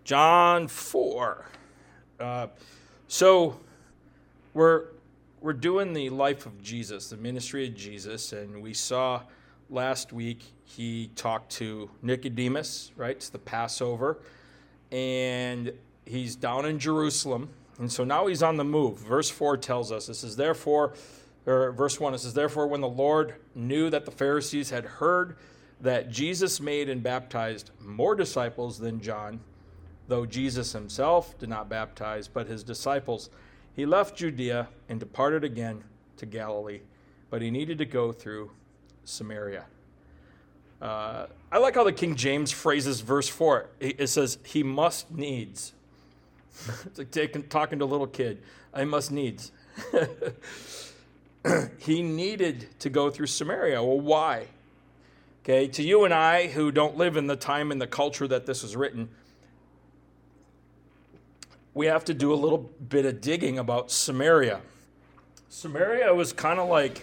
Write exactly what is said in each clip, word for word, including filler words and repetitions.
John four. Uh, so we're we're doing the life of Jesus, the ministry of Jesus, and we saw last week he talked to Nicodemus, right? It's the Passover, and he's down in Jerusalem, and so now he's on the move. Verse four tells us, this is therefore, or verse one, it says, therefore when the Lord knew that the Pharisees had heard that Jesus made and baptized more disciples than John, though Jesus himself did not baptize, but his disciples, he left Judea and departed again to Galilee, but he needed to go through Samaria. Uh, I like how the King James phrases verse four. It says, he must needs. It's like taking, talking to a little kid. I must needs. He needed to go through Samaria. Well, why? Okay, to you and I who don't live in the time and the culture that this was written, we have to do a little bit of digging about Samaria. Samaria was kind of like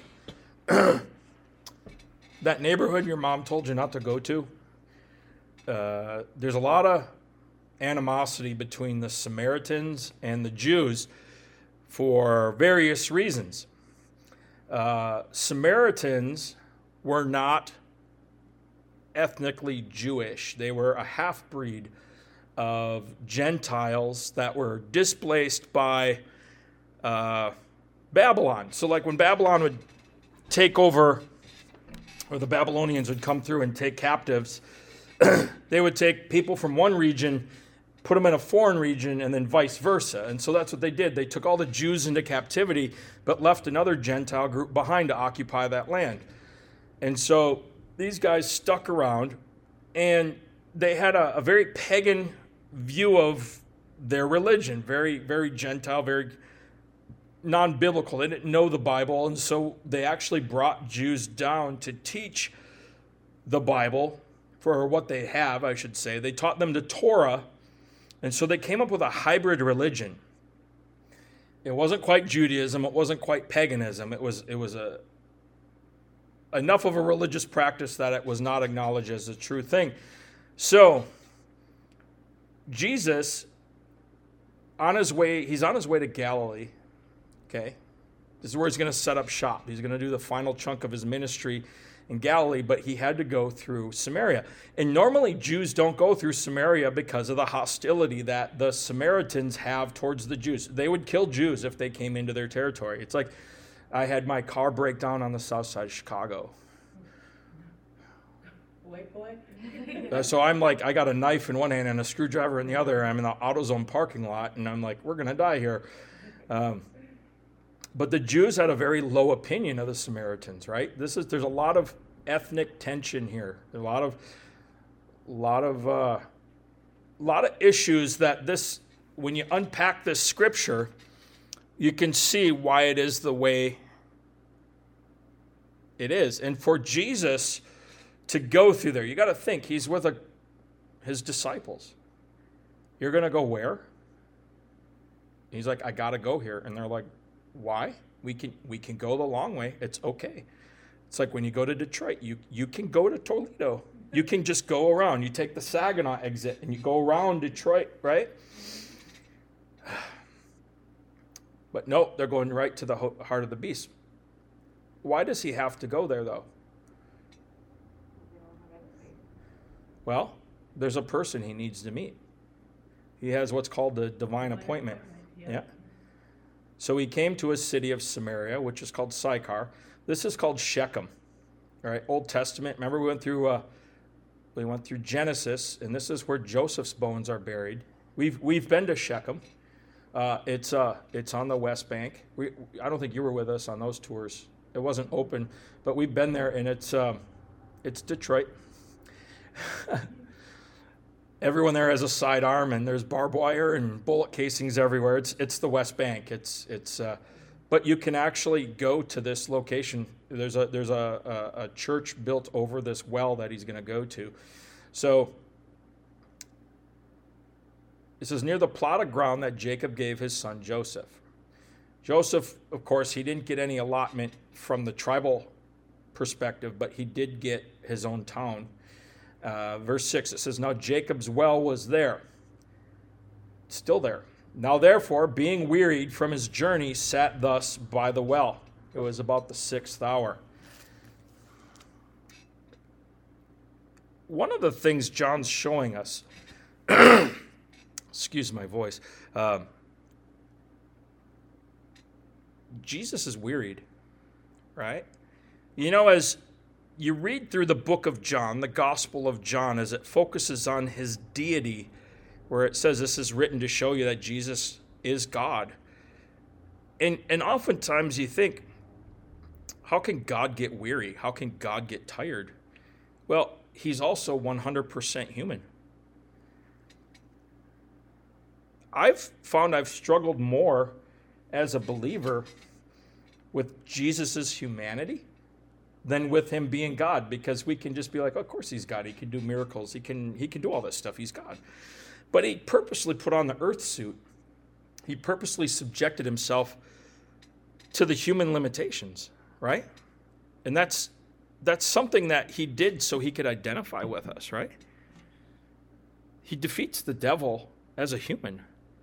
that neighborhood your mom told you not to go to. Uh, there's a lot of animosity between the Samaritans and the Jews for various reasons. Uh, Samaritans were not ethnically Jewish. They were a half-breed of Gentiles that were displaced by uh, Babylon. So like when Babylon would take over, or the Babylonians would come through and take captives, they would take people from one region, put them in a foreign region, and then vice versa. And so that's what they did. They took all the Jews into captivity, but left another Gentile group behind to occupy that land. And so these guys stuck around, and they had a, a very pagan view of their religion, very, very Gentile, very non-biblical. They didn't know the Bible, and so they actually brought Jews down to teach the Bible for what they have, I should say. They taught them the Torah, and so they came up with a hybrid religion. It wasn't quite Judaism, it wasn't quite paganism. It was it was a enough of a religious practice that it was not acknowledged as a true thing. So Jesus, on his way, he's on his way to Galilee. Okay, this is where he's going to set up shop. He's going to do the final chunk of his ministry in Galilee, but he had to go through Samaria. And normally Jews don't go through Samaria because of the hostility that the Samaritans have towards the Jews. They would kill Jews if they came into their territory. It's like I had my car break down on the south side of Chicago. White boy? Uh, so I'm like, I got a knife in one hand and a screwdriver in the other. I'm in the AutoZone parking lot, and I'm like, we're going to die here. Um, but the Jews had a very low opinion of the Samaritans, right? This is there's a lot of ethnic tension here. There's a lot of, lot of, uh, lot of issues that this, when you unpack this scripture, you can see why it is the way it is. And for Jesus to go through there, you got to think, he's with a, his disciples. You're going to go where? He's like, I got to go here. And they're like, why? We can we can go the long way. It's okay. It's like when you go to Detroit, you, you can go to Toledo. You can just go around. You take the Saginaw exit and you go around Detroit, right? But no, they're going right to the heart of the beast. Why does he have to go there, though? Well, there's a person he needs to meet. He has what's called the divine appointment. Yeah. So he came to a city of Samaria, which is called Sychar. This is called Shechem. All right, Old Testament. Remember we went through uh, we went through Genesis, and this is where Joseph's bones are buried. We've we've been to Shechem. Uh, it's uh it's on the West Bank. We I don't think you were with us on those tours. It wasn't open, but we've been there, and it's um, it's Detroit. Everyone there has a sidearm, and there's barbed wire and bullet casings everywhere. It's it's the West Bank. It's it's, uh, but you can actually go to this location. There's a there's a, a, a church built over this well that he's going to go to. So this is near the plot of ground that Jacob gave his son Joseph. Joseph, of course, he didn't get any allotment from the tribal perspective, but he did get his own town. Uh, verse six, it says, now Jacob's well was there. Still there. Now therefore, being wearied from his journey, sat thus by the well. It was about the sixth hour. One of the things John's showing us, excuse my voice, uh, Jesus is wearied, right? You know, as you read through the book of John, the Gospel of John, as it focuses on his deity, where it says this is written to show you that Jesus is God. And, and oftentimes you think, how can God get weary? How can God get tired? Well, he's also one hundred percent human. I've found I've struggled more as a believer with Jesus' humanity than with him being God, because we can just be like, oh, of course he's God. He can do miracles. He can, he can do all this stuff. He's God. But he purposely put on the earth suit. He purposely subjected himself to the human limitations, right? And that's that's something that he did so he could identify with us, right? He defeats the devil as a human.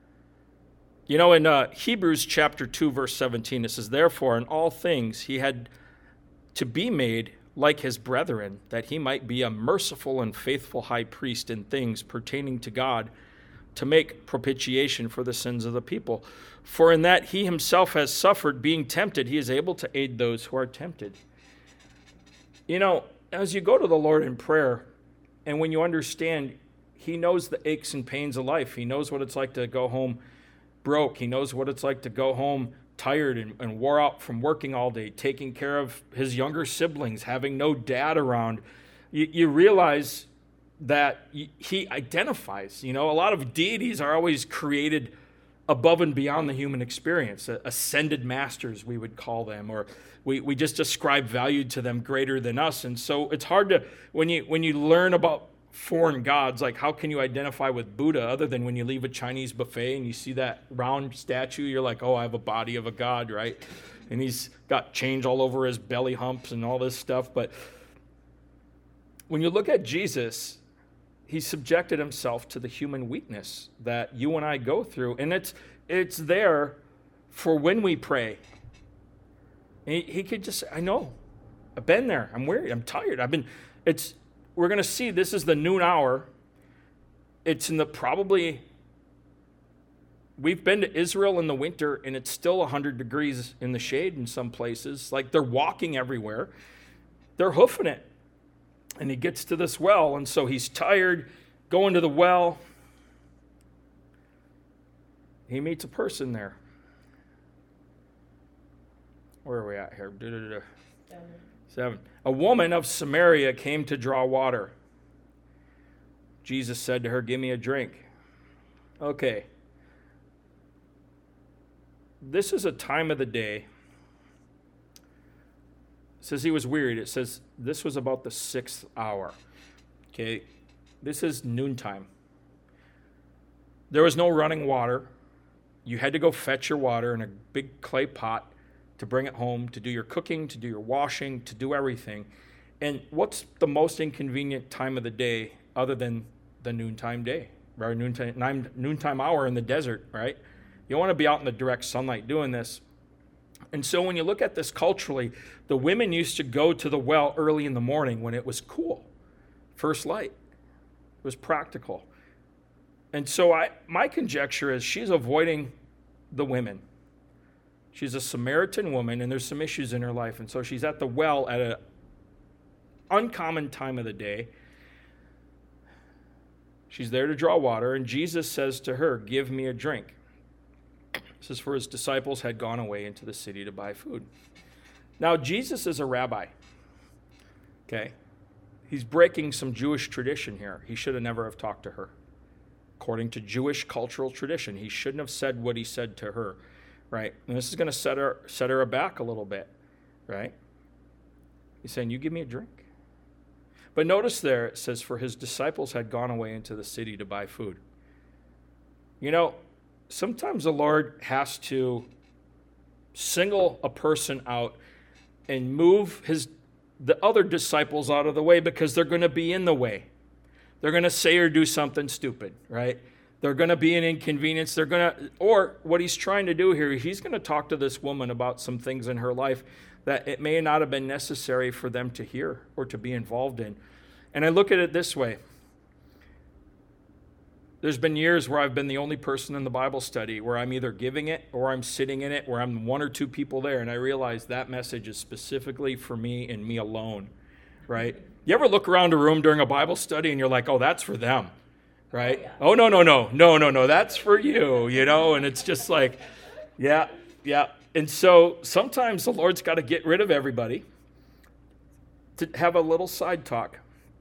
You know, in uh, Hebrews chapter two, verse seventeen, it says, therefore, in all things he had to be made like his brethren, that he might be a merciful and faithful high priest in things pertaining to God, to make propitiation for the sins of the people. For in that he himself has suffered, being tempted, he is able to aid those who are tempted. You know, as you go to the Lord in prayer, and when you understand, he knows the aches and pains of life. He knows what it's like to go home broke. He knows what it's like to go home tired and, and wore out from working all day, taking care of his younger siblings, having no dad around. You, you realize that he identifies. You know, a lot of deities are always created above and beyond the human experience. Ascended masters, we would call them, or we, we just ascribe value to them greater than us. And so it's hard to, when you when you learn about foreign gods, like how can you identify with Buddha other than when you leave a Chinese buffet and you see that round statue, you're like, oh, I have a body of a god, right? And he's got change all over his belly humps and all this stuff. But when you look at Jesus, he subjected himself to the human weakness that you and I go through. And it's it's there for when we pray. And he, he could just say, I know, I've been there. I'm weary. I'm tired. I've been, it's, we're going to see this is the noon hour. It's in the probably, we've been to Israel in the winter and it's still one hundred degrees in the shade in some places. Like they're walking everywhere. They're hoofing it. And he gets to this well, and so he's tired, going to the well. He meets a person there. Where are we at here? Seven. Seven. A woman of Samaria came to draw water. Jesus said to her, give me a drink. Okay. This is a time of the day. It says he was wearied. It says this was about the sixth hour. Okay, this is noontime. There was no running water. You had to go fetch your water in a big clay pot to bring it home, to do your cooking, to do your washing, to do everything. And what's the most inconvenient time of the day other than the noontime day, or noontime, noontime hour in the desert, right? You don't want to be out in the direct sunlight doing this. And so when you look at this culturally, the women used to go to the well early in the morning when it was cool, first light. It was practical. And so I, my conjecture is she's avoiding the women. She's a Samaritan woman, and there's some issues in her life. And so she's at the well at an uncommon time of the day. She's there to draw water, and Jesus says to her, give me a drink. This is for his disciples had gone away into the city to buy food. Now, Jesus is a rabbi. Okay? He's breaking some Jewish tradition here. He should have never have talked to her. According to Jewish cultural tradition, he shouldn't have said what he said to her. Right? And this is going to set her set her aback a little bit. Right? He's saying, you give me a drink. But notice there, it says, for his disciples had gone away into the city to buy food. You know, sometimes the Lord has to single a person out and move his the other disciples out of the way because they're going to be in the way. They're going to say or do something stupid, right? They're going to be an inconvenience. They're going to, or what he's trying to do here, he's going to talk to this woman about some things in her life that it may not have been necessary for them to hear or to be involved in. And I look at it this way. There's been years where I've been the only person in the Bible study where I'm either giving it or I'm sitting in it, where I'm one or two people there, and I realize that message is specifically for me and me alone, right? You ever look around a room during a Bible study and you're like, oh, that's for them, right? Oh, yeah. oh no, no, no, no, no, no, that's for you, you know? And it's just like, yeah, yeah. And so sometimes the Lord's got to get rid of everybody to have a little side talk.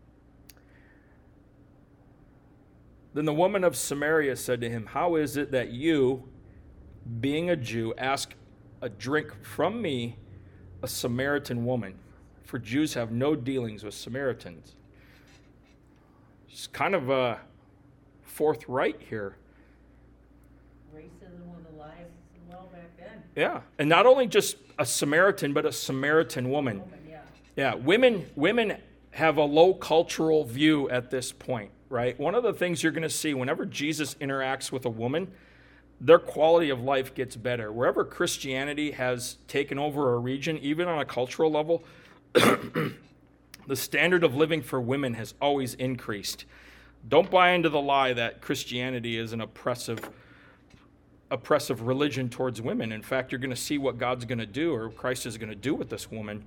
Then the woman of Samaria said to him, how is it that you, being a Jew, ask a drink from me, a Samaritan woman? For Jews have no dealings with Samaritans. It's kind of uh, forthright here. Racism was alive well back then. Yeah, and not only just a Samaritan, but a Samaritan woman. Woman, yeah. Yeah, women, women have a low cultural view at this point. Right? One of the things you're going to see whenever Jesus interacts with a woman, their quality of life gets better. Wherever Christianity has taken over a region, even on a cultural level, the standard of living for women has always increased. Don't buy into the lie that Christianity is an oppressive, oppressive religion towards women. In fact, you're going to see what God's going to do, or Christ is going to do with this woman.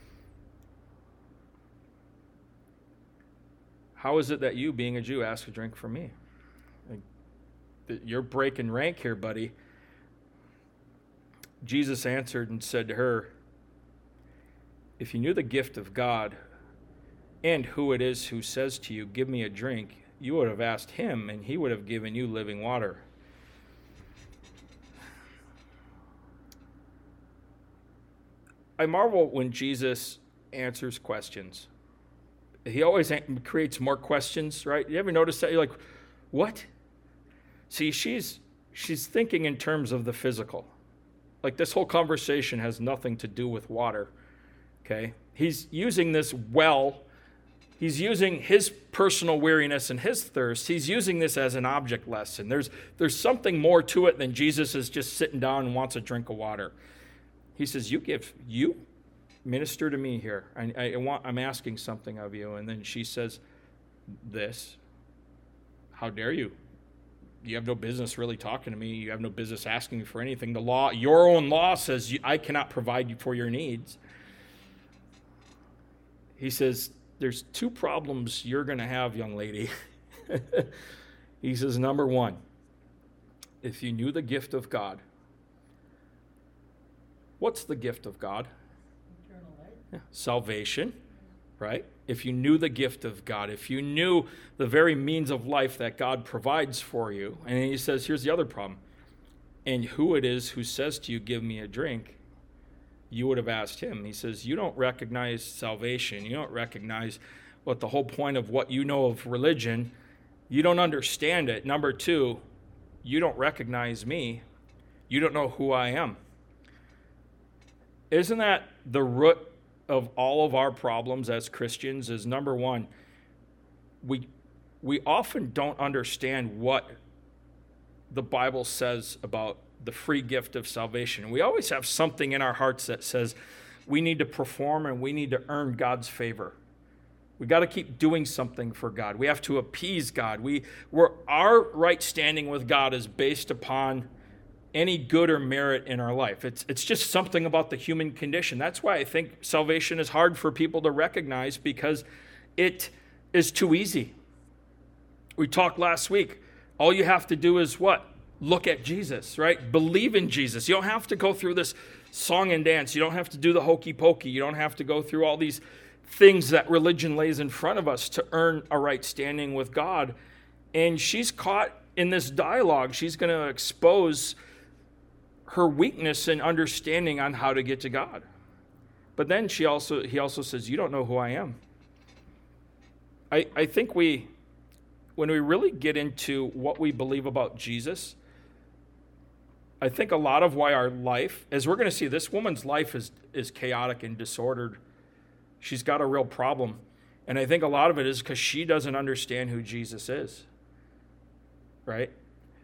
How is it that you, being a Jew, ask a drink from me? Like, you're breaking rank here, buddy. Jesus answered and said to her, if you knew the gift of God and who it is who says to you, give me a drink, you would have asked him, and he would have given you living water. I marvel when Jesus answers questions. He always creates more questions, right? You ever notice that? You're like, what? See, she's she's thinking in terms of the physical. Like, this whole conversation has nothing to do with water, okay? He's using this well. He's using his personal weariness and his thirst. He's using this as an object lesson. There's, there's something more to it than Jesus is just sitting down and wants a drink of water. He says, you give, you? Minister to me here. I, I want, I'm asking something of you. And then she says, this. How dare you? You have no business really talking to me. You have no business asking me for anything. The law, your own law says you, I cannot provide you for your needs. He says, there's two problems you're going to have, young lady. He says, number one, if you knew the gift of God. What's the gift of God? Yeah. Salvation, right? If you knew the gift of God, if you knew the very means of life that God provides for you, and he says, here's the other problem, and who it is who says to you, give me a drink, you would have asked him. He says, you don't recognize salvation. You don't recognize what the whole point of what you know of religion. You don't understand it. Number two, you don't recognize me. You don't know who I am. Isn't that the root of all of our problems as Christians? Is number one, we we often don't understand what the Bible says about the free gift of salvation. We always have something in our hearts that says we need to perform and we need to earn God's favor. We got to keep doing something for God. We have to appease God. We we're, our right standing with God is based upon any good or merit in our life. It's it's just something about the human condition. That's why I think salvation is hard for people to recognize, because it is too easy. We talked last week. All you have to do is what? Look at Jesus, right? Believe in Jesus. You don't have to go through this song and dance. You don't have to do the hokey pokey. You don't have to go through all these things that religion lays in front of us to earn a right standing with God. And she's caught in this dialogue. She's going to expose her weakness in understanding on how to get to God. But then she also he also says, you don't know who I am. I, I think we, when we really get into what we believe about Jesus, I think a lot of why our life, as we're going to see, this woman's life is, is chaotic and disordered. She's got a real problem. And I think a lot of it is because she doesn't understand who Jesus is. Right?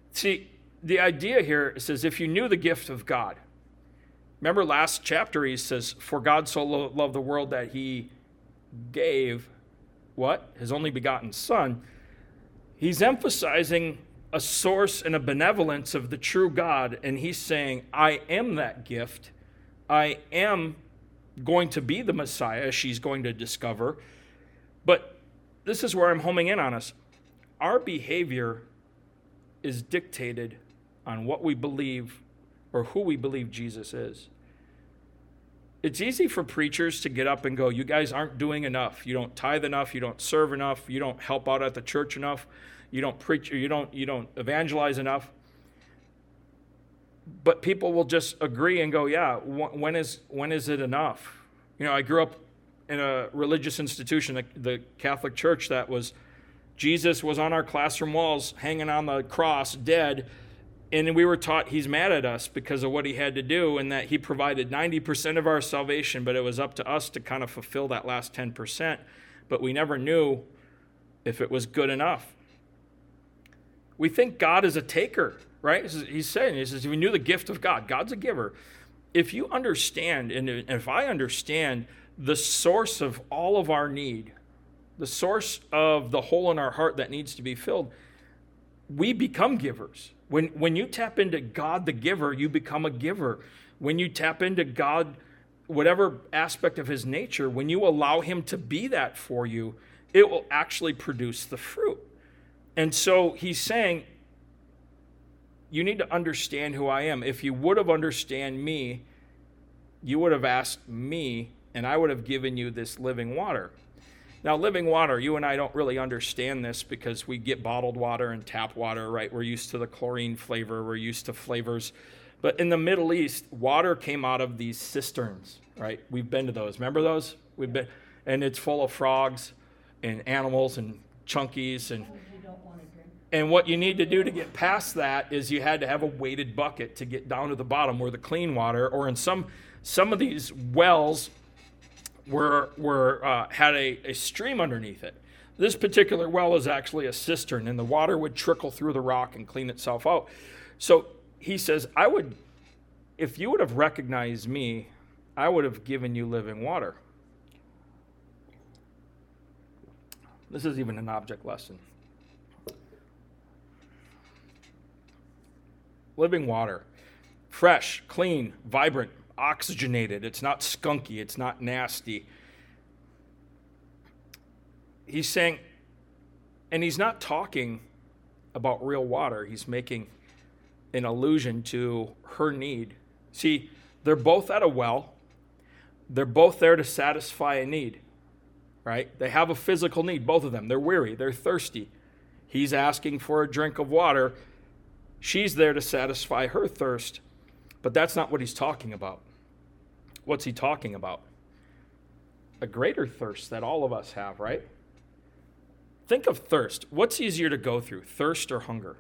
See, the idea here says, if you knew the gift of God. Remember last chapter, he says, for God so lo- loved the world that he gave, what? His only begotten Son. He's emphasizing a source and a benevolence of the true God, and he's saying, I am that gift. I am going to be the Messiah she's going to discover. But this is where I'm homing in on us. Our behavior is dictated on what we believe or who we believe Jesus is. It's easy for preachers to get up and go, you guys aren't doing enough. You don't tithe enough. You don't serve enough. You don't help out at the church enough. You don't preach, or you don't, you don't evangelize enough. But people will just agree and go, yeah, when is, when is it enough? You know, I grew up in a religious institution, the Catholic Church, that was, Jesus was on our classroom walls, hanging on the cross, dead, and we were taught he's mad at us because of what he had to do, and that he provided ninety percent of our salvation, but it was up to us to kind of fulfill that last ten percent, but we never knew if it was good enough. We think God is a taker, right? He's saying, he says, we knew the gift of God. God's a giver. If you understand, and if I understand the source of all of our need, the source of the hole in our heart that needs to be filled, we become givers. When, when you tap into God the giver, you become a giver. When you tap into God, whatever aspect of his nature, when you allow him to be that for you, it will actually produce the fruit. And so he's saying, you need to understand who I am. If you would have understood me, you would have asked me, and I would have given you this living water. Now, living water, you and I don't really understand this because we get bottled water and tap water, right? We're used to the chlorine flavor. We're used to flavors. But in the Middle East, water came out of these cisterns, right? We've been to those. Remember those? We've been, and it's full of frogs and animals and chunkies. And, and what you need to do to get past that is you had to have a weighted bucket to get down to the bottom where the clean water, or in some, some of these wells, Were, were uh, had a, a stream underneath it. This particular well is actually a cistern, and the water would trickle through the rock and clean itself out. So he says, I would, if you would have recognized me, I would have given you living water. This is even an object lesson. Living water, fresh, clean, vibrant, oxygenated. It's not skunky. It's not nasty. He's saying, and he's not talking about real water. He's making an allusion to her need. See, they're both at a well. They're both there to satisfy a need, right? They have a physical need, both of them. They're weary. They're thirsty. He's asking for a drink of water. She's there to satisfy her thirst. But that's not what he's talking about. What's he talking about? A greater thirst that all of us have, right? Think of thirst. What's easier to go through, thirst or hunger?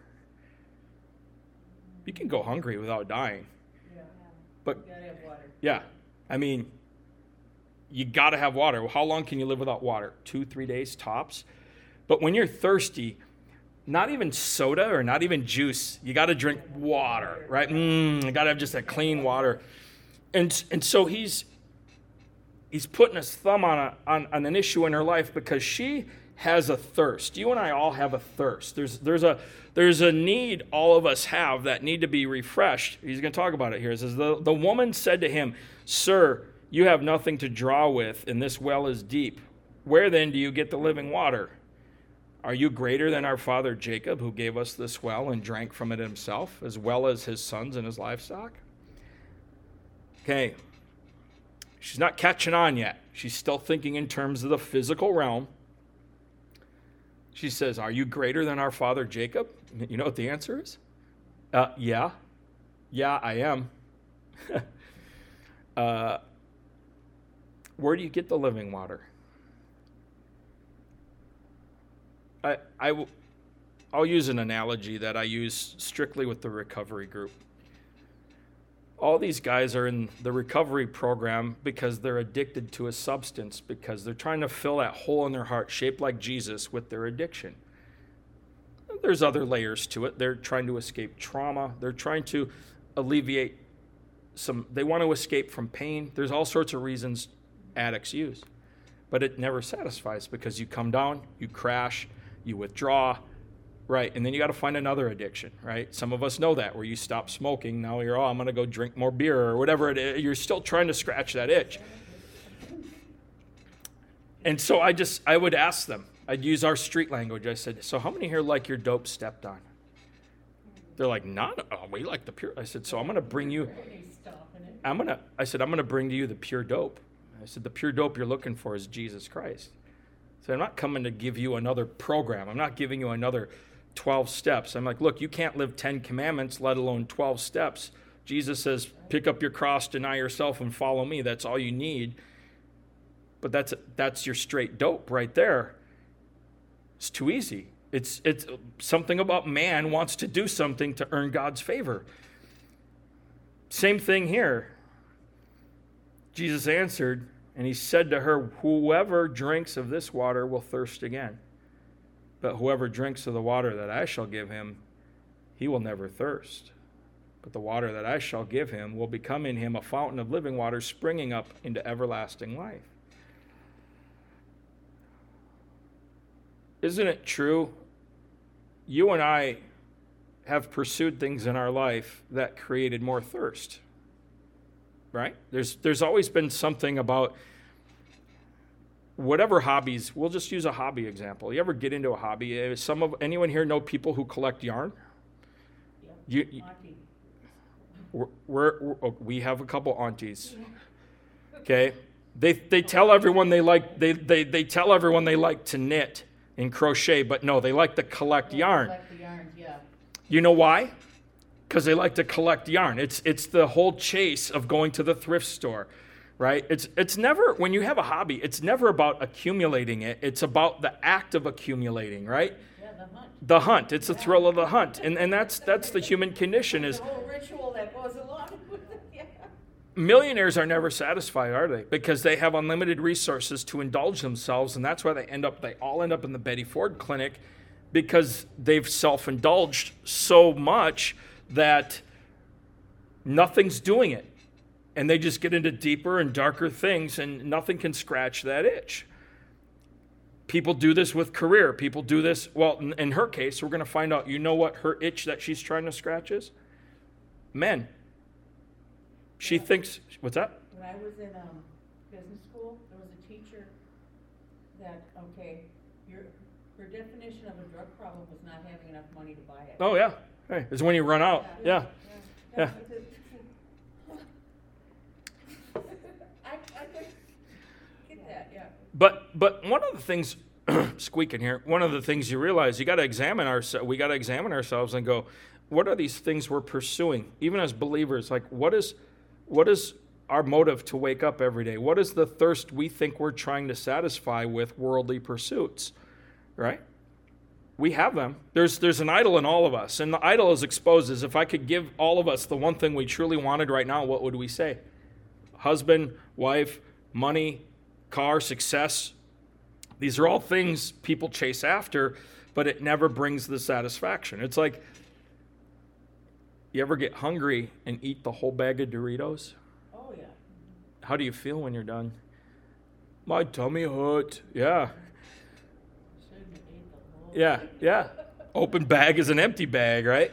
You can go hungry without dying. Yeah. But You gotta have water. yeah, I mean, you got to have water. Well, how long can you live without water? Two, three days tops. But when you're thirsty, not even soda or not even juice. You got to drink water, right? Mm, you got to have just that clean water. And and so he's he's putting his thumb on, a, on on an issue in her life because she has a thirst. You and I all have a thirst. There's there's a there's a need all of us have that need to be refreshed. He's going to talk about it here. It says, the, the woman said to him, Sir, you have nothing to draw with, and this well is deep. Where then do you get the living water? Are you greater than our father Jacob, who gave us this well and drank from it himself, as well as his sons and his livestock? Okay. She's not catching on yet. She's still thinking in terms of the physical realm. She says, are you greater than our father Jacob? You know what the answer is? Uh, yeah. Yeah, I am. uh, where do you get the living water? I, I will, I'll use an analogy that I use strictly with the recovery group. All these guys are in the recovery program because they're addicted to a substance, because they're trying to fill that hole in their heart shaped like Jesus with their addiction. there's other layers to it. They're trying to escape trauma. They're trying to alleviate some, they want to escape from pain. There's all sorts of reasons addicts use. But it never satisfies because you come down, you crash, you withdraw, right? And then you got to find another addiction, right? Some of us know that, where you stop smoking. Now you're, oh, I'm going to go drink more beer or whatever it is. You're still trying to scratch that itch. And so I just, I would ask them, I'd use our street language. I said, so how many here like your dope stepped on? They're like, not, oh, we like the pure. I said, so I'm going to bring you, I'm going to, I said, I'm going to bring to you the pure dope. I said, the pure dope you're looking for is Jesus Christ. So I'm not coming to give you another program. I'm not giving you another twelve steps. I'm like, look, you can't live ten commandments, let alone twelve steps. Jesus says, pick up your cross, deny yourself, and follow me. That's all you need. But that's that's your straight dope right there. It's too easy. It's it's something about man wants to do something to earn God's favor. Same thing here. Jesus answered, and he said to her, whoever drinks of this water will thirst again. But whoever drinks of the water that I shall give him, he will never thirst. But the water that I shall give him will become in him a fountain of living water springing up into everlasting life. Isn't it true? You and I have pursued things in our life that created more thirst. Right? There's there's always been something about whatever hobbies. We'll just use a hobby example. You ever get into a hobby? Some of anyone here know people who collect yarn? Yeah. You, you, we're, we're, we're, we have a couple aunties. Okay, they they tell everyone they like they they they tell everyone they like to knit and crochet, but no, they like to collect Yeah, yarn. collect the yarns, yeah. You know why? Because they like to collect yarn. It's it's the whole chase of going to the thrift store, right? It's it's never, when you have a hobby, it's never about accumulating it. It's about the act of accumulating, right? Yeah, the hunt. The hunt. It's the thrill of the hunt. And and that's that's the human condition is The whole ritual that goes along with it, yeah. millionaires are never satisfied, are they? Because they have unlimited resources to indulge themselves, and that's why they end up they all end up in the Betty Ford clinic, because they've self-indulged so much that nothing's doing it. And they just get into deeper and darker things, and nothing can scratch that itch. People do this with career. People do this, well, in, in her case, we're going to find out, you know what her itch that she's trying to scratch is? Men. She Yeah. thinks, what's that? When I was in um, business school, there was a teacher that, okay, your, her definition of a drug problem was not having enough money to buy it. Oh, yeah. Hey, it's when you run out. Yeah. Yeah. Yeah. I, I could get that, yeah. But but one of the things, squeaking here, one of the things you realize, you got to examine ourselves. We got to examine ourselves and go, what are these things we're pursuing, even as believers? Like, what is what is our motive to wake up every day? What is the thirst we think we're trying to satisfy with worldly pursuits, right? We have them. There's there's an idol in all of us, and the idol is exposed as if I could give all of us the one thing we truly wanted right now, what would we say? Husband, wife, money, car, success. These are all things people chase after, but it never brings the satisfaction. It's like, you ever get hungry and eat the whole bag of Doritos? Oh, yeah. How do you feel when you're done? My tummy hurt. Yeah. Shouldn't have ate the whole. Yeah, yeah. Open bag is an empty bag, right?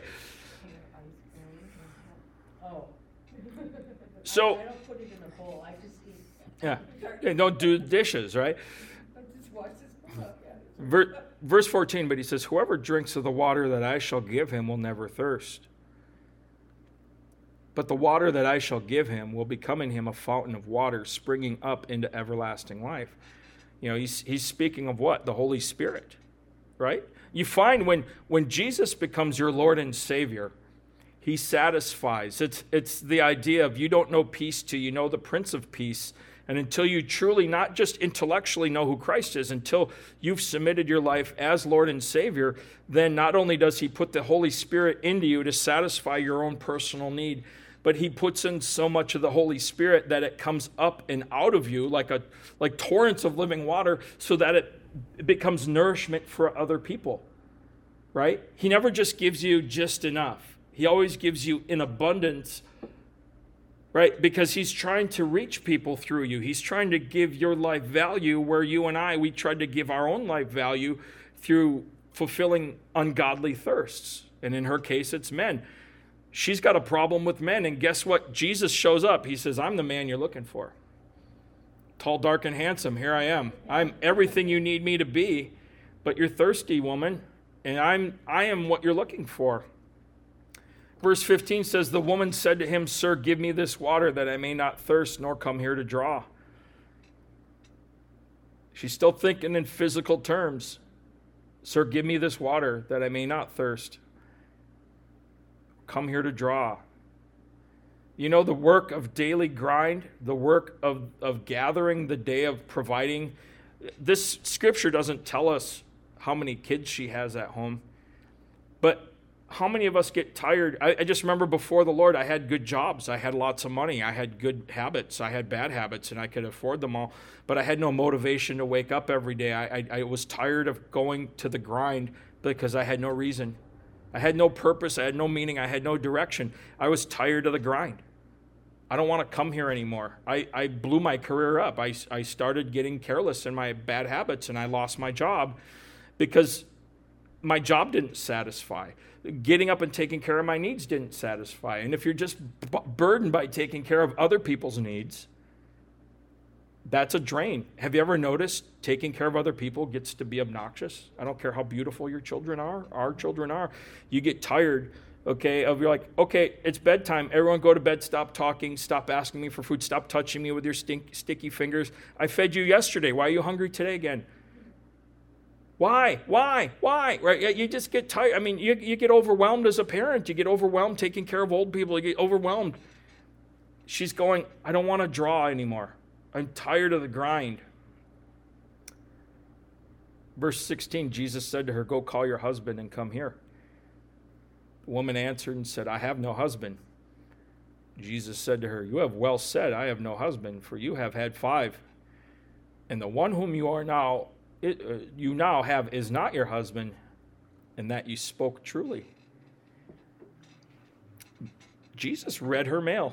Oh. So- I, I don't put it in a bowl, I just eat. Yeah. Yeah, don't do dishes, right? I just watch this book, yeah. Ver, verse fourteen, but he says, whoever drinks of the water that I shall give him will never thirst. But the water that I shall give him will become in him a fountain of water springing up into everlasting life. You know, he's, he's speaking of what? The Holy Spirit, right? You find when, when Jesus becomes your Lord and Savior, he satisfies. It's, it's the idea of you don't know peace till you know the Prince of Peace. And until you truly, not just intellectually know who Christ is, until you've submitted your life as Lord and Savior, then not only does he put the Holy Spirit into you to satisfy your own personal need, but he puts in so much of the Holy Spirit that it comes up and out of you like a like torrents of living water, so that it, it becomes nourishment for other people. right? He never just gives you just enough. He always gives you in abundance, right? Because he's trying to reach people through you. He's trying to give your life value where you and I, we tried to give our own life value through fulfilling ungodly thirsts. And in her case, it's men. She's got a problem with men. And guess what? Jesus shows up. He says, I'm the man you're looking for. Tall, dark, and handsome. Here I am. I'm everything you need me to be. But you're thirsty, woman. And I'm, I am what you're looking for. Verse fifteen says, the woman said to him, Sir, give me this water that I may not thirst nor come here to draw. She's still thinking in physical terms. Sir, give me this water that I may not thirst. Come here to draw. You know, the work of daily grind, the work of, of gathering, the day of providing. This scripture doesn't tell us how many kids she has at home, but how many of us get tired? I, I just remember before the Lord, I had good jobs. I had lots of money. I had good habits. I had bad habits, and I could afford them all. But I had no motivation to wake up every day. I, I, I was tired of going to the grind because I had no reason. I had no purpose. I had no meaning. I had no direction. I was tired of the grind. I don't want to come here anymore. I, I blew my career up. I, I started getting careless in my bad habits, and I lost my job because my job didn't satisfy. Getting up and taking care of my needs didn't satisfy. And if you're just b- burdened by taking care of other people's needs, that's a drain. Have you ever noticed taking care of other people gets to be obnoxious? I don't care how beautiful your children are, our children are. You get tired, okay, of you're like, okay, it's bedtime. Everyone go to bed, stop talking, stop asking me for food, stop touching me with your stink, sticky fingers. I fed you yesterday. Why are you hungry today again? Why? Why? Why? Right? You just get tired. I mean, you, you get overwhelmed as a parent. You get overwhelmed taking care of old people. You get overwhelmed. She's going, I don't want to draw anymore. I'm tired of the grind. Verse sixteen, Jesus said to her, go call your husband and come here. The woman answered and said, I have no husband. Jesus said to her, you have well said, I have no husband, for you have had five. And the one whom you are now It, uh, you now have is not your husband, and that you spoke truly. Jesus read her mail.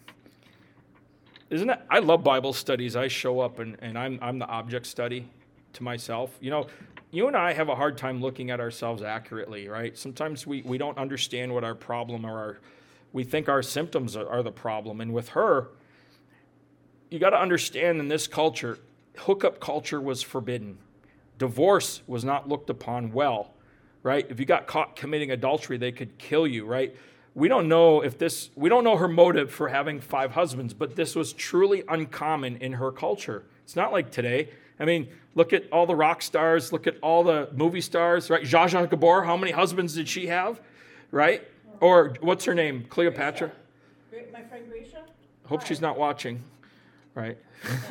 Isn't it? I love Bible studies. I show up and, and I'm I'm the object study to myself. You know, you and I have a hard time looking at ourselves accurately, right? Sometimes we, we don't understand what our problem or our, we think our symptoms are, are the problem. And with her, you got to understand in this culture, hookup culture was forbidden. Divorce was not looked upon well, right? If you got caught committing adultery, they could kill you, right? We don't know if this, we don't know her motive for having five husbands, but this was truly uncommon in her culture. It's not like today. I mean, look at all the rock stars, look at all the movie stars, right? Zsa Zsa Gabor, how many husbands did she have, right? Or what's her name? Cleopatra? Gracia. My friend Gracia? Hope she's not watching, right?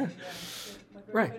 Right.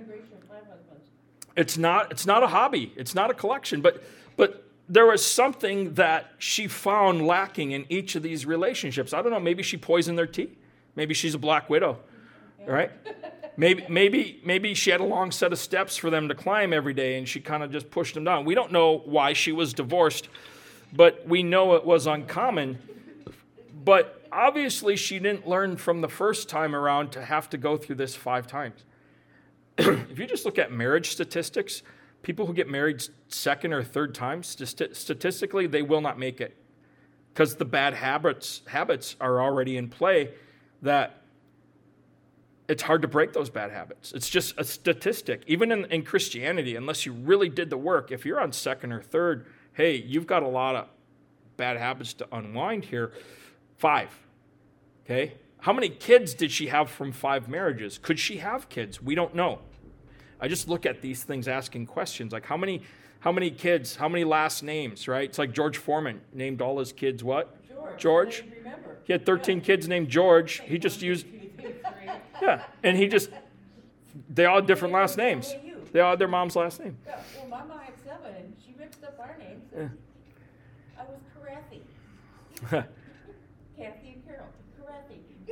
It's not, it's not a hobby. It's not a collection. But, but there was something that she found lacking in each of these relationships. I don't know. Maybe she poisoned their tea. Maybe she's a black widow, yeah. Right? Maybe, maybe, maybe she had a long set of steps for them to climb every day, and she kind of just pushed them down. We don't know why she was divorced, but we know it was uncommon. But obviously, she didn't learn from the first time around to have to go through this five times. If you just look at marriage statistics, people who get married second or third times, statistically, they will not make it because the bad habits habits are already in play that it's hard to break those bad habits. It's just a statistic. Even in, in Christianity, unless you really did the work, if you're on second or third, hey, you've got a lot of bad habits to unwind here. Five, okay? How many kids did she have from five marriages? Could she have kids? We don't know. I just look at these things asking questions like how many how many kids, how many last names, right? It's like George Foreman named all his kids what? George. George? He had thirteen yeah. kids named George. He just used Yeah, and he just they all had different last names. They all had their mom's last name. Yeah, well, my mom had seven and she mixed up our names. Yeah. I was Carathy. Kathy and Carol. Carathy.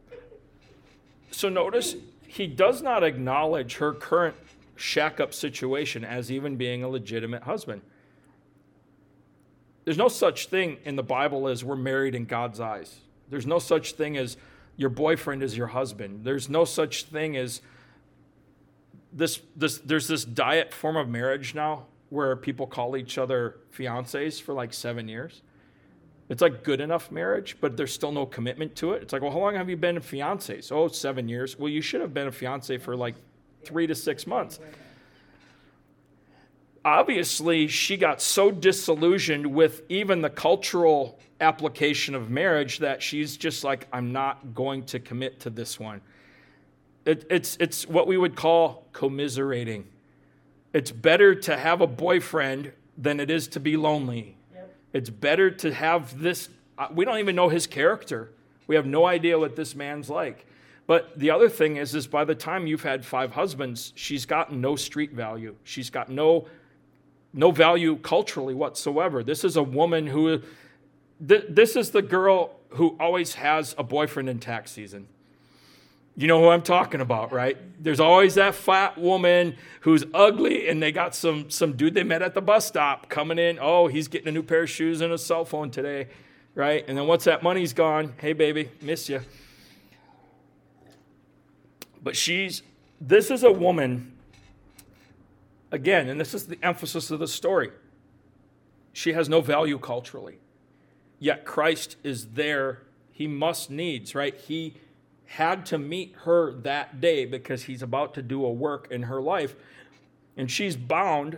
So notice he does not acknowledge her current shack-up situation as even being a legitimate husband. There's no such thing in the Bible as we're married in God's eyes. There's no such thing as your boyfriend is your husband. There's no such thing as this, this, there's this diet form of marriage now where people call each other fiancés for like seven years. It's like good enough marriage, but there's still no commitment to it. It's like, well, how long have you been a fiancé? Oh, seven years. Well, you should have been a fiancé for like three to six months. Obviously, she got so disillusioned with even the cultural application of marriage that she's just like, I'm not going to commit to this one. It, it's, it's what we would call commiserating. It's better to have a boyfriend than it is to be lonely. Yep. It's better to have this. We don't even know his character. We have no idea what this man's like. But the other thing is, is by the time you've had five husbands, she's got no street value. She's got no no value culturally whatsoever. This is a woman who, th- this is the girl who always has a boyfriend in tax season. You know who I'm talking about, right? There's always that fat woman who's ugly, and they got some some dude they met at the bus stop coming in. Oh, he's getting a new pair of shoes and a cell phone today, right? And then once that money's gone, hey, baby, miss you. But she's, this is a woman, again, and this is the emphasis of the story. She has no value culturally. Yet Christ is there. He must needs, right? He had to meet her that day because he's about to do a work in her life. And she's bound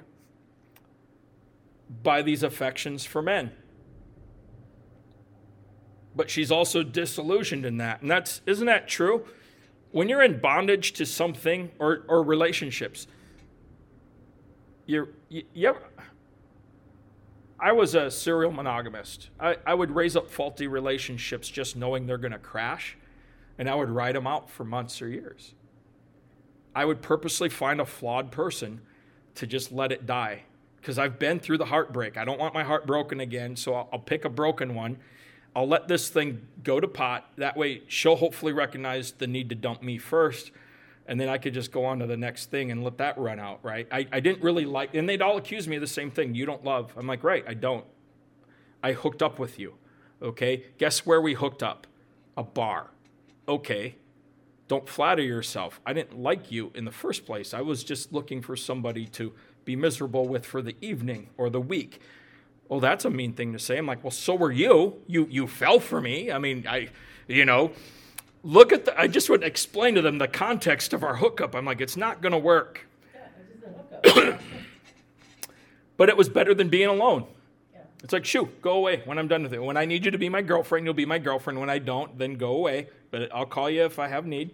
by these affections for men. But she's also disillusioned in that. And that's, isn't that true? When you're in bondage to something or, or relationships, you're, you, you ever, I was a serial monogamist. I, I would raise up faulty relationships just knowing they're going to crash, and I would ride them out for months or years. I would purposely find a flawed person to just let it die because I've been through the heartbreak. I don't want my heart broken again, so I'll, I'll pick a broken one. I'll let this thing go to pot. That way she'll hopefully recognize the need to dump me first, and then I could just go on to the next thing and let that run out, right? I, I didn't really like, and they'd all accuse me of the same thing. You don't love. I'm like, right, I don't. I hooked up with you, okay? Guess where we hooked up? A bar. Okay, don't flatter yourself. I didn't like you in the first place. I was just looking for somebody to be miserable with for the evening or the week. Oh, that's a mean thing to say. I'm like, well, so were you. You you fell for me. I mean, I, you know, look at the, I just would explain to them the context of our hookup. I'm like, it's not going to work. Yeah, it's just a hookup. But it was better than being alone. Yeah. It's like, shoo, go away when I'm done with it. When I need you to be my girlfriend, you'll be my girlfriend. When I don't, then go away. But I'll call you if I have need.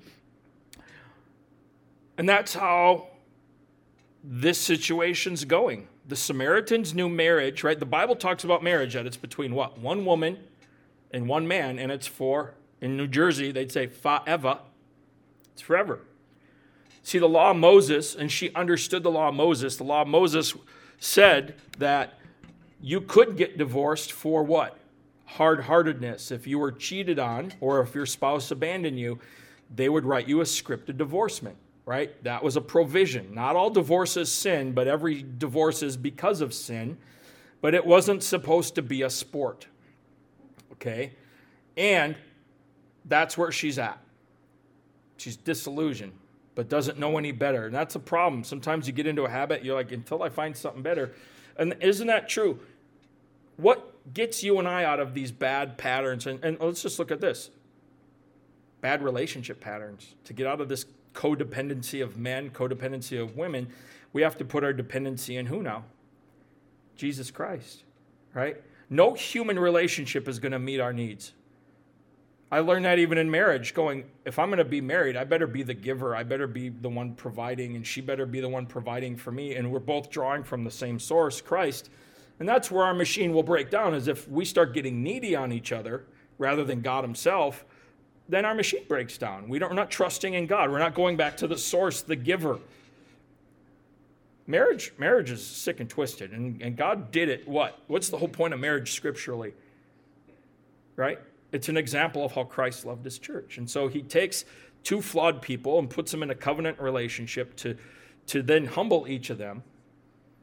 And that's how this situation's going. The Samaritans knew marriage, right? The Bible talks about marriage, that it's between what? One woman and one man, and it's for, in New Jersey, they'd say forever. It's forever. See, the law of Moses, and she understood the law of Moses. The law of Moses said that you could get divorced for what? Hard-heartedness. If you were cheated on, or if your spouse abandoned you, they would write you a scripted divorcement. Right? That was a provision. Not all divorce is sin, but every divorce is because of sin. But it wasn't supposed to be a sport. Okay? And that's where she's at. She's disillusioned, but doesn't know any better. And that's a problem. Sometimes you get into a habit, you're like, until I find something better. And isn't that true? What gets you and I out of these bad patterns? And, and let's just look at this. Bad relationship patterns. To get out of this codependency of men, codependency of women, we have to put our dependency in who now? Jesus Christ, right? No human relationship is going to meet our needs. I learned that even in marriage, going, if I'm going to be married, I better be the giver. I better be the one providing, and she better be the one providing for me. And we're both drawing from the same source, Christ. And that's where our machine will break down, is if we start getting needy on each other rather than God himself, then our machine breaks down. We don't, we're not trusting in God. We're not going back to the source, the giver. Marriage, marriage is sick and twisted, and, and God did it. What? What's the whole point of marriage scripturally? Right? It's an example of how Christ loved his church. And so he takes two flawed people and puts them in a covenant relationship to, to then humble each of them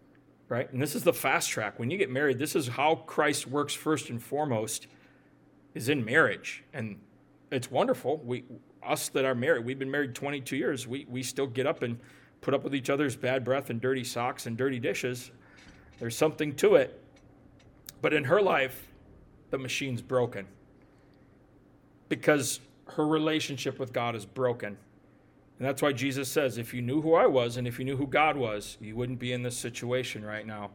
right? And this is the fast track. When you get married, this is how Christ works first and foremost, is in marriage. And it's wonderful. We, us that are married, we've been married twenty-two years, we, we still get up and put up with each other's bad breath and dirty socks and dirty dishes. There's something to it. But in her life, the machine's broken because her relationship with God is broken. And that's why Jesus says, if you knew who I was and if you knew who God was, you wouldn't be in this situation right now.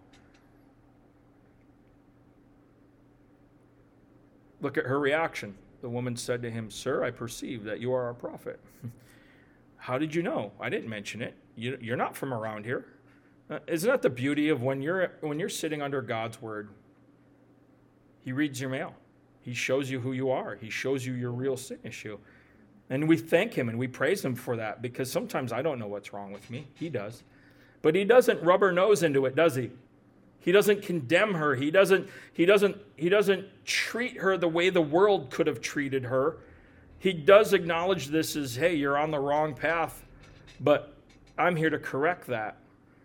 Look at her reaction. The woman said to him, Sir, I perceive that you are a prophet. How did you know? I didn't mention it. You, you're not from around here. Uh, isn't that the beauty of when you're when you're sitting under God's word? He reads your mail. He shows you who you are. He shows you your real sin issue. And we thank him and we praise him for that, because sometimes I don't know what's wrong with me. He does. But he doesn't rub her nose into it, does he? He doesn't condemn her. He doesn't, he doesn't, he doesn't treat her the way the world could have treated her. He does acknowledge this as, hey, you're on the wrong path, but I'm here to correct that.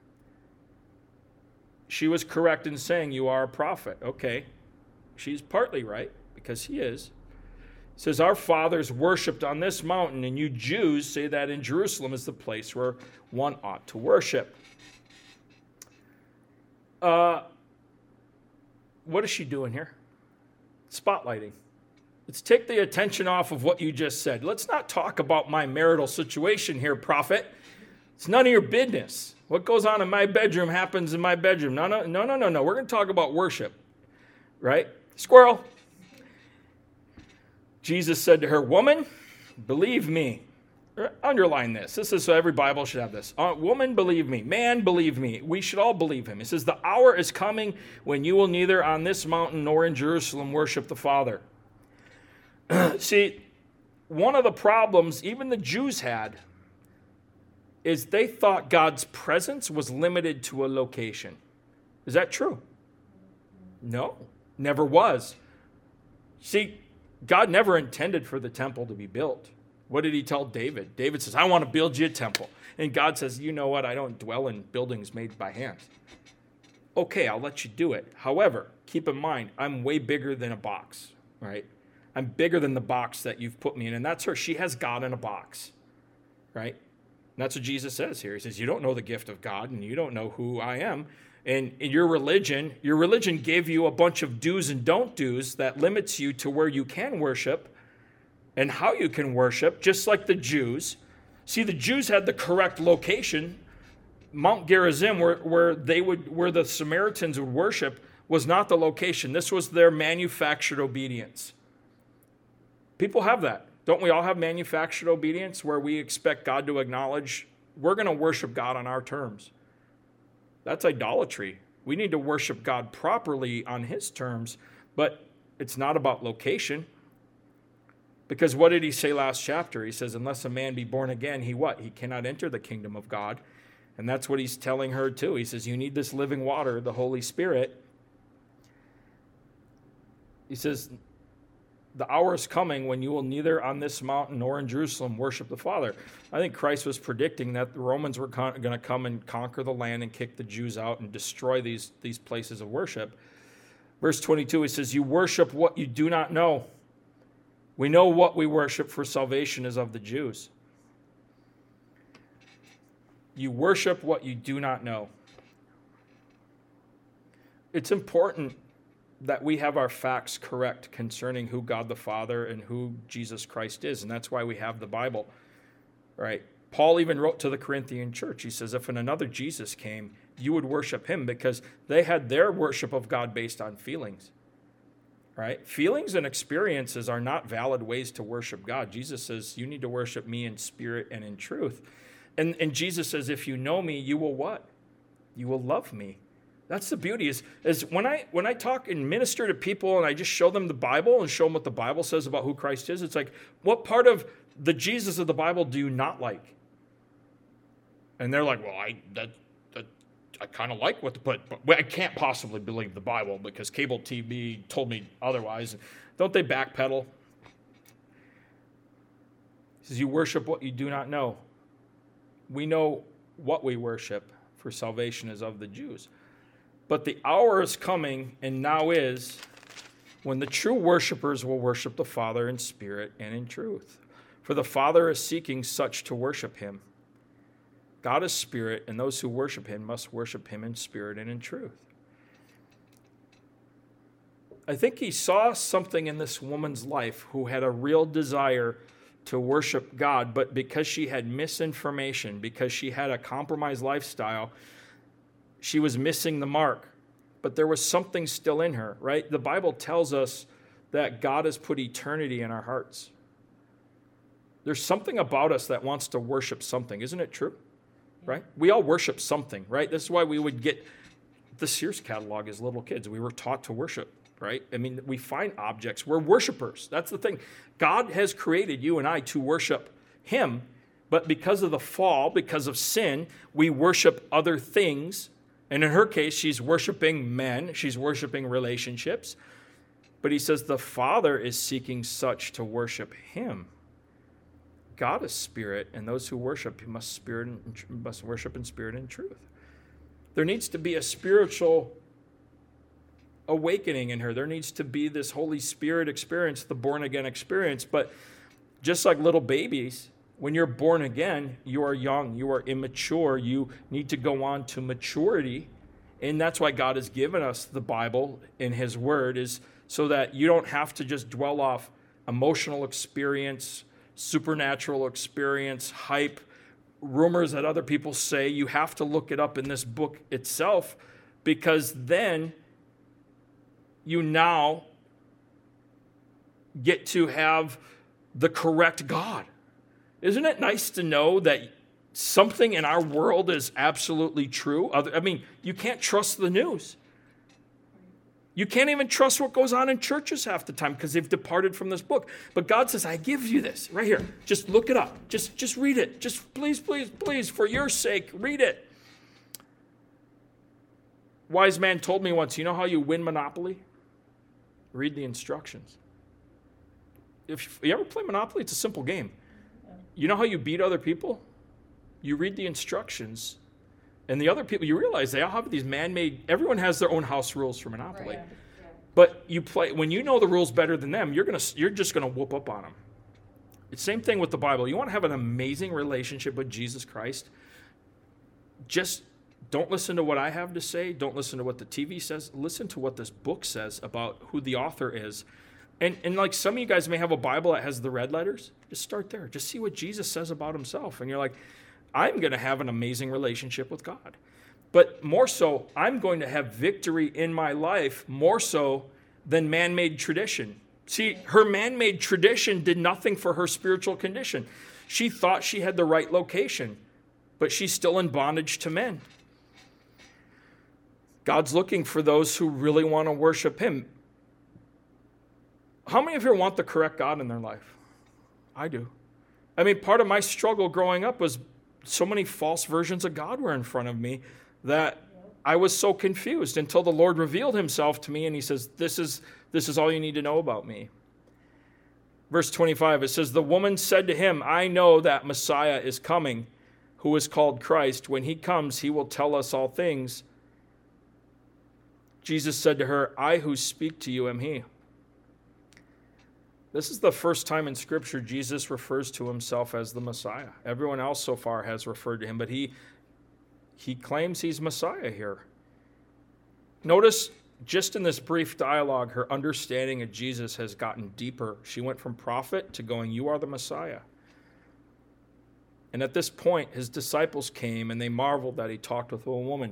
She was correct in saying you are a prophet. Okay. She's partly right, because he is. It says, our fathers worshipped on this mountain, and you Jews say that in Jerusalem is the place where one ought to worship. Uh, what is she doing here? Spotlighting. Let's take the attention off of what you just said. Let's not talk about my marital situation here, prophet. It's none of your business. What goes on in my bedroom happens in my bedroom. No, no, no, no, no, no. We're going to talk about worship, right? Squirrel. Jesus said to her, woman, believe me. Underline this. This is so every Bible should have this. Uh, woman, believe me. Man, believe me. We should all believe him. He says, the hour is coming when you will neither on this mountain nor in Jerusalem worship the Father. See, one of the problems even the Jews had is they thought God's presence was limited to a location. Is that true? No, never was. See, God never intended for the temple to be built. What did he tell David? David says, I want to build you a temple. And God says, you know what? I don't dwell in buildings made by hands. Okay, I'll let you do it. However, keep in mind, I'm way bigger than a box, right? I'm bigger than the box that you've put me in. And that's her. She has God in a box, right? And that's what Jesus says here. He says, you don't know the gift of God, and you don't know who I am. And in your religion, your religion gave you a bunch of do's and don't do's that limits you to where you can worship and how you can worship, just like the Jews. See, the Jews had the correct location. Mount Gerizim, where, where they would, where the Samaritans would worship, was not the location. This was their manufactured obedience. People have that. Don't we all have manufactured obedience where we expect God to acknowledge we're going to worship God on our terms? That's idolatry. We need to worship God properly on his terms, but it's not about location. Because what did he say last chapter? He says, unless a man be born again, he what? He cannot enter the kingdom of God. And that's what he's telling her too. He says, you need this living water, the Holy Spirit. He says, the hour is coming when you will neither on this mountain nor in Jerusalem worship the Father. I think Christ was predicting that the Romans were con- going to come and conquer the land and kick the Jews out and destroy these, these places of worship. Verse twenty-two, he says, you worship what you do not know. We know what we worship, for salvation is of the Jews. You worship what you do not know. It's important that we have our facts correct concerning who God the Father and who Jesus Christ is. And that's why we have the Bible, right? Paul even wrote to the Corinthian church. He says, if another Jesus came, you would worship him, because they had their worship of God based on feelings, right? Feelings and experiences are not valid ways to worship God. Jesus says, you need to worship me in spirit and in truth. And, and Jesus says, if you know me, you will what? You will love me. That's the beauty is, is when I when I talk and minister to people and I just show them the Bible and show them what the Bible says about who Christ is, it's like, what part of the Jesus of the Bible do you not like? And they're like, well, I that, that I kind of like what the, but, but I can't possibly believe the Bible because cable T V told me otherwise. Don't they backpedal? He says, you worship what you do not know. We know what we worship, for salvation is of the Jews. But the hour is coming, and now is, when the true worshipers will worship the Father in spirit and in truth. For the Father is seeking such to worship him. God is spirit, and those who worship him must worship him in spirit and in truth. I think he saw something in this woman's life who had a real desire to worship God, but because she had misinformation, because she had a compromised lifestyle, she was missing the mark. But there was something still in her, right? The Bible tells us that God has put eternity in our hearts. There's something about us that wants to worship something. Isn't it true? Right? We all worship something, right? This is why we would get the Sears catalog as little kids. We were taught to worship, right? I mean, we find objects. We're worshipers. That's the thing. God has created you and I to worship him, but because of the fall, because of sin, we worship other things. And in her case, she's worshiping men. She's worshiping relationships. But he says the Father is seeking such to worship him. God is spirit, and those who worship must spirit and, must worship in spirit and truth. There needs to be a spiritual awakening in her. There needs to be this Holy Spirit experience, the born-again experience. But just like little babies, when you're born again, you are young, you are immature, you need to go on to maturity. And that's why God has given us the Bible in his word, is so that you don't have to just dwell off emotional experience, supernatural experience, hype, rumors that other people say. You have to look it up in this book itself, because then you now get to have the correct God. Isn't it nice to know that something in our world is absolutely true? I mean, you can't trust the news. You can't even trust what goes on in churches half the time because they've departed from this book. But God says, I give you this right here. Just look it up. Just, just read it. Just please, please, please, for your sake, read it. Wise man told me once, you know how you win Monopoly? Read the instructions. If you ever play Monopoly, it's a simple game. You know how you beat other people? You read the instructions. And the other people, you realize they all have these man-made, everyone has their own house rules for Monopoly. Right. Yeah. But you play, when you know the rules better than them, you're gonna, you're just going to whoop up on them. It's the same thing with the Bible. You want to have an amazing relationship with Jesus Christ, just don't listen to what I have to say. Don't listen to what the T V says. Listen to what this book says about who the author is. And, and like some of you guys may have a Bible that has the red letters. Just start there. Just see what Jesus says about himself. And you're like, I'm going to have an amazing relationship with God. But more so, I'm going to have victory in my life more so than man-made tradition. See, her man-made tradition did nothing for her spiritual condition. She thought she had the right location, but she's still in bondage to men. God's looking for those who really want to worship him. How many of you want the correct God in their life? I do. I mean, part of my struggle growing up was so many false versions of God were in front of me that I was so confused until the Lord revealed himself to me and he says, this is, this is all you need to know about me. Verse twenty-five, it says, the woman said to him, I know that Messiah is coming, who is called Christ. When he comes, he will tell us all things. Jesus said to her, I who speak to you am he. This is the first time in Scripture Jesus refers to himself as the Messiah. Everyone else so far has referred to him, but he, he claims he's Messiah here. Notice, just in this brief dialogue, her understanding of Jesus has gotten deeper. She went from prophet to going, you are the Messiah. And at this point, his disciples came, and they marveled that he talked with a woman.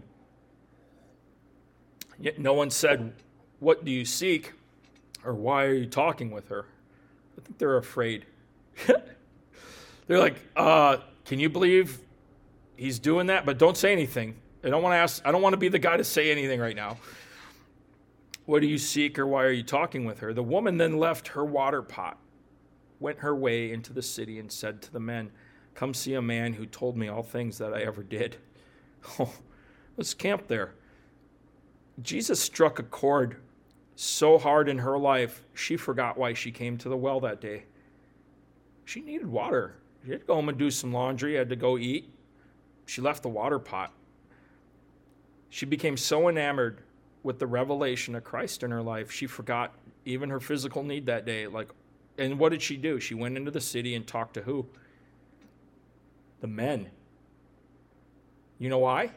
Yet no one said, what do you seek? Or why are you talking with her? I think they're afraid. They're like, uh, can you believe he's doing that? But don't say anything. I don't want to ask, I don't want to be the guy to say anything right now. What do you seek, or why are you talking with her? The woman then left her water pot, went her way into the city, and said to the men, come see a man who told me all things that I ever did. Oh, let's camp there. Jesus struck a chord so hard in her life, she forgot why she came to the well that day. She needed water. She had to go home and do some laundry, had to go eat. She left the water pot. She became so enamored with the revelation of Christ in her life, she forgot even her physical need that day. Like, and what did she do? She went into the city and talked to who? The men. You know why?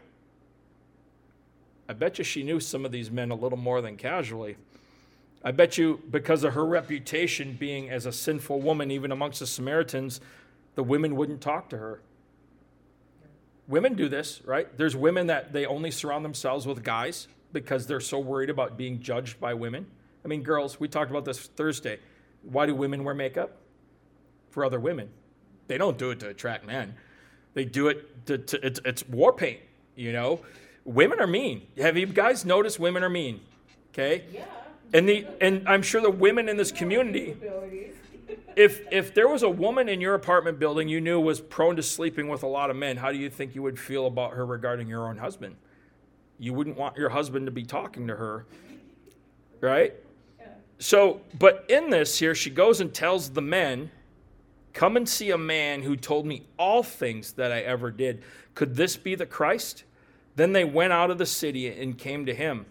I bet you she knew some of these men a little more than casually. I bet you because of her reputation being as a sinful woman, even amongst the Samaritans, the women wouldn't talk to her. Women do this, right? There's women that they only surround themselves with guys because they're so worried about being judged by women. I mean, girls, we talked about this Thursday. Why do women wear makeup? For other women. They don't do it to attract men. They do it to, to it's, it's war paint, you know? Women are mean. Have you guys noticed women are mean? Okay? Yeah. And the and I'm sure the women in this community, if if there was a woman in your apartment building you knew was prone to sleeping with a lot of men, how do you think you would feel about her regarding your own husband? You wouldn't want your husband to be talking to her, right? Yeah. So, but in this here, she goes and tells the men, come and see a man who told me all things that I ever did. Could this be the Christ? Then they went out of the city and came to him.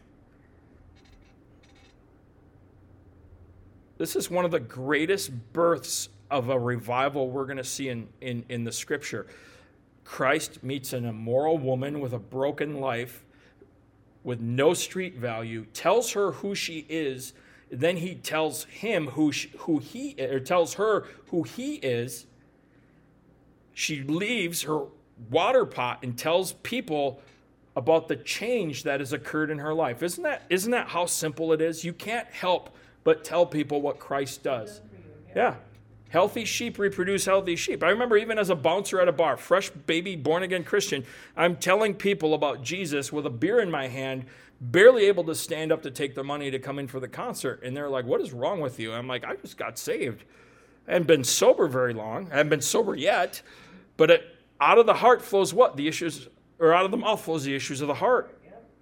This is one of the greatest births of a revival we're going to see in, in, in the scripture. Christ meets an immoral woman with a broken life, with no street value, tells her who she is, then he tells him who she, who he or tells her who he is. She leaves her water pot and tells people about the change that has occurred in her life. Isn't that isn't that how simple it is? You can't help but tell people what Christ does. Yeah. Healthy sheep reproduce healthy sheep. I remember even as a bouncer at a bar, fresh baby born-again Christian, I'm telling people about Jesus with a beer in my hand, barely able to stand up to take the money to come in for the concert. And they're like, what is wrong with you? I'm like, I just got saved. I haven't been sober very long. I haven't been sober yet. But it, out of the heart flows what? The issues, or out of the mouth flows the issues of the heart.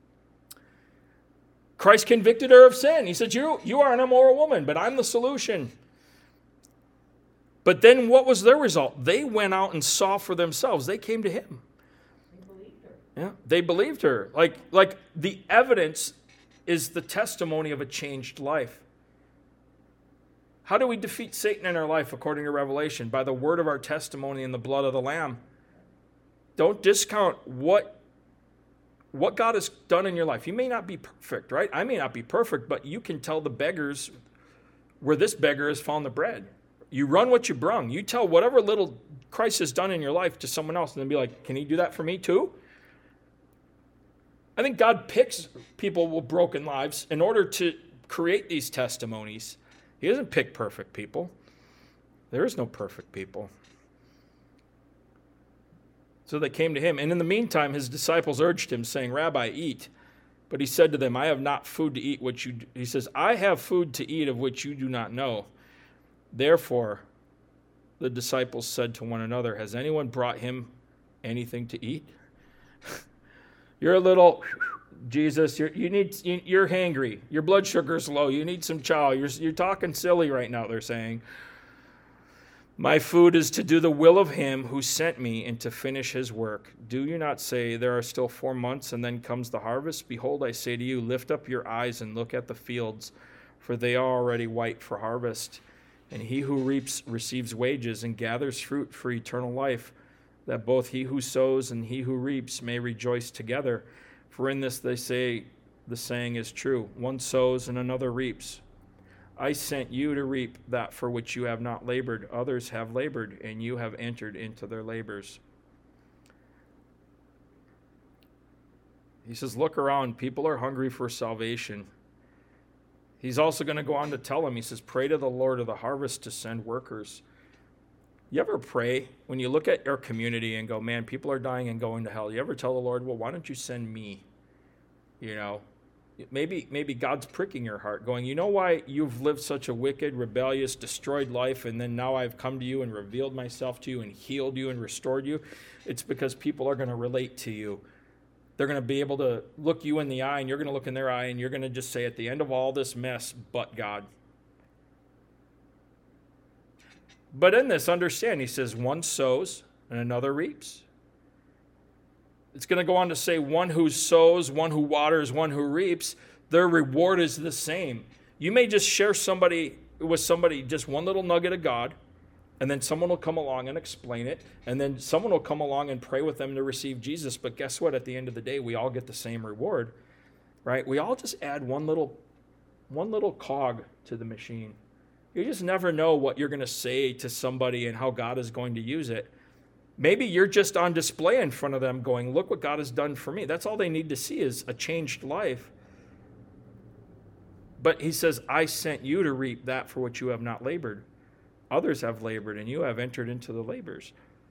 Christ convicted her of sin. He said, you, you are an immoral woman, but I'm the solution. But then what was their result? They went out and saw for themselves. They came to him. They believed her. Yeah, they believed her. Like, like the evidence is the testimony of a changed life. How do we defeat Satan in our life according to Revelation? By the word of our testimony and the blood of the Lamb. Don't discount what What God has done in your life. You may not be perfect, right? I may not be perfect, but you can tell the beggars where this beggar has found the bread. You run what you brung. You tell whatever little Christ has done in your life to someone else and then be like, can he do that for me too? I think God picks people with broken lives in order to create these testimonies. He doesn't pick perfect people. There is no perfect people. So they came to him. And in the meantime, his disciples urged him, saying, Rabbi, eat. But he said to them, I have not food to eat which you do. He says, I have food to eat of which you do not know. Therefore, the disciples said to one another, has anyone brought him anything to eat? You're a little, Jesus, you're, you need, you're hangry. Your blood sugar's low. You need some chow. You're, you're talking silly right now, they're saying. My food is to do the will of him who sent me and to finish his work. Do you not say, there are still four months and then comes the harvest? Behold, I say to you, lift up your eyes and look at the fields, for they are already white for harvest. And he who reaps receives wages and gathers fruit for eternal life, that both he who sows and he who reaps may rejoice together. For in this they say, the saying is true, one sows and another reaps. I sent you to reap that for which you have not labored. Others have labored, and you have entered into their labors. He says, look around. People are hungry for salvation. He's also going to go on to tell them, he says, pray to the Lord of the harvest to send workers. You ever pray when you look at our community and go, man, people are dying and going to hell? You ever tell the Lord, well, why don't you send me? You know, Maybe maybe God's pricking your heart, going, you know why you've lived such a wicked, rebellious, destroyed life, and then now I've come to you and revealed myself to you and healed you and restored you? It's because people are going to relate to you. They're going to be able to look you in the eye, and you're going to look in their eye, and you're going to just say at the end of all this mess, but God. But in this, understand, he says, one sows and another reaps. It's going to go on to say one who sows, one who waters, one who reaps. their reward is the same. You may just share somebody with somebody just one little nugget of God, and then someone will come along and explain it, and then someone will come along and pray with them to receive Jesus. But guess what? At the end of the day, we all get the same reward, right? We all just add one little, one little cog to the machine. You just never know what you're going to say to somebody and how God is going to use it. Maybe you're just on display in front of them going, look what God has done for me. That's all they need to see is a changed life. But he says, I sent you to reap that for which you have not labored. Others have labored, and you have entered into the labors.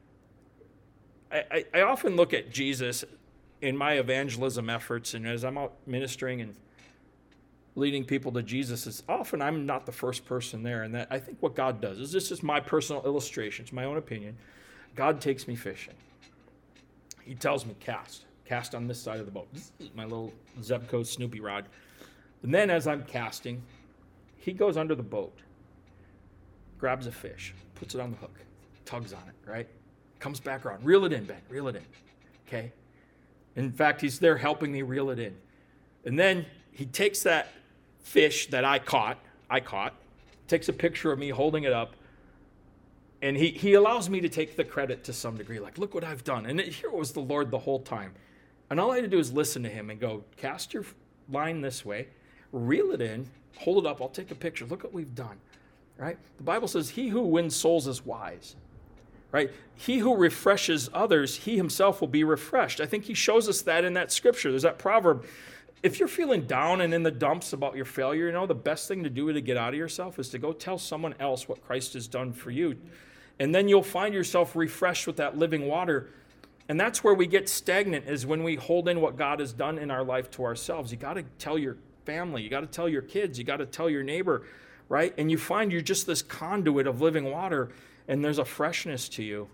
I, I, I often look at Jesus in my evangelism efforts, and as I'm out ministering and leading people to Jesus, is often I'm not the first person there. And that I think what God does is, this is my personal illustration, it's my own opinion. God takes me fishing. He tells me, cast. Cast on this side of the boat. This is my little Zebco Snoopy rod. And then as I'm casting, he goes under the boat, grabs a fish, puts it on the hook, tugs on it, right? Comes back around. Reel it in, Ben. Reel it in. Okay? In fact, he's there helping me reel it in. And then he takes that fish that I caught, I caught, takes a picture of me holding it up, and he, he allows me to take the credit to some degree. Like, look what I've done. And it, here was the Lord the whole time. And all I had to do is listen to him and go, cast your line this way, reel it in, hold it up, I'll take a picture. Look what we've done, right? The Bible says, he who wins souls is wise, right? He who refreshes others, he himself will be refreshed. I think he shows us that in that scripture. There's that proverb. If you're feeling down and in the dumps about your failure, you know, the best thing to do to get out of yourself is to go tell someone else what Christ has done for you. And then you'll find yourself refreshed with that living water. And that's where we get stagnant, is when we hold in what God has done in our life to ourselves. You got to tell your family. You got to tell your kids. You got to tell your neighbor, right? And you find you're just this conduit of living water, and there's a freshness to you.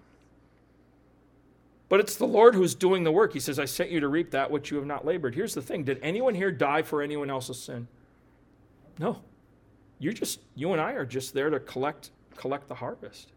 But it's the Lord who's doing the work. He says, I sent you to reap that which you have not labored. Here's the thing. Did anyone here die for anyone else's sin? No. You're just, you and I are just there to collect, collect the harvest.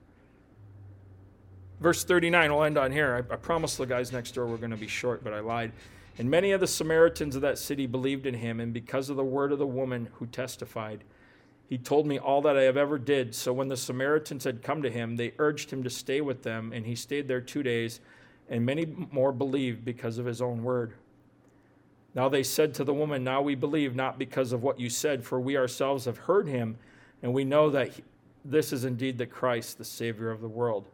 Verse thirty-nine, we'll end on here. I, I promised the guys next door we're going to be short, but I lied. And many of the Samaritans of that city believed in him, and because of the word of the woman who testified, he told me all that I have ever did. So when the Samaritans had come to him, they urged him to stay with them, and he stayed there two days. And many more believed because of his own word. Now they said to the woman, now we believe not because of what you said, for we ourselves have heard him, and we know that he, this is indeed the Christ, the Savior of the world.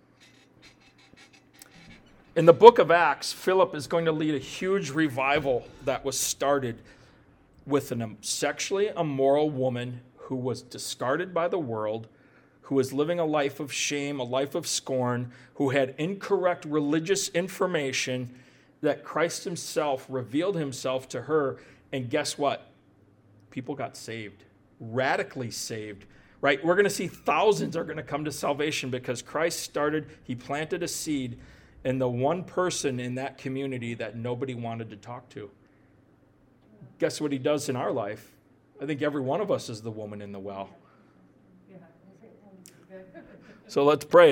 In the book of Acts, Philip is going to lead a huge revival that was started with a sexually immoral woman who was discarded by the world, who was living a life of shame, a life of scorn, who had incorrect religious information, that Christ himself revealed himself to her. And guess what? People got saved, radically saved, right? We're going to see thousands are going to come to salvation because Christ started, he planted a seed in the one person in that community that nobody wanted to talk to. Guess what he does in our life? I think every one of us is the woman in the well. So let's pray.